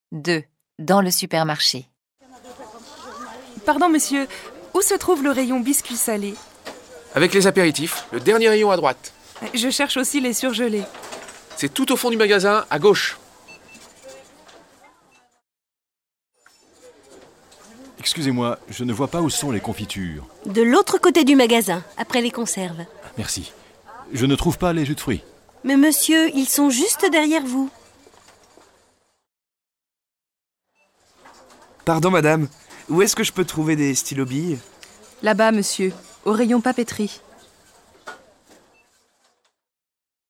2. Dans le supermarché. Pardon, monsieur, où se trouve le rayon biscuits salés? Avec les apéritifs, le dernier rayon à droite. Je cherche aussi les surgelés. C'est tout au fond du magasin, à gauche. Excusez-moi, je ne vois pas où sont les confitures. De l'autre côté du magasin, après les conserves. Merci. Je ne trouve pas les jus de fruits. Mais monsieur, ils sont juste derrière vous. Pardon madame, où est-ce que je peux trouver des stylos billes? Là-bas, monsieur, au rayon papeterie.